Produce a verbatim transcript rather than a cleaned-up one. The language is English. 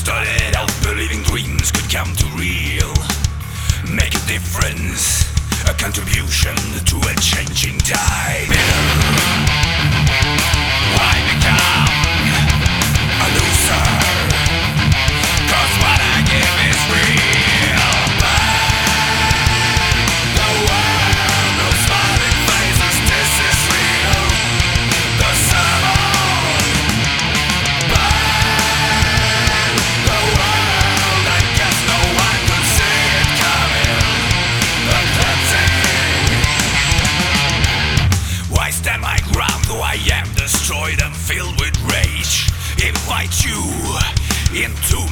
started out believing dreams could come to real, make a difference, a contribution to a changing time. I become a loser, 'cause what I give is real. But the world, no smiling faces, this is real. The sermon, but the world, I guess no one could see it coming. The cleansing. Why stand my ground though I am destroyed and filled with rage? Invite you into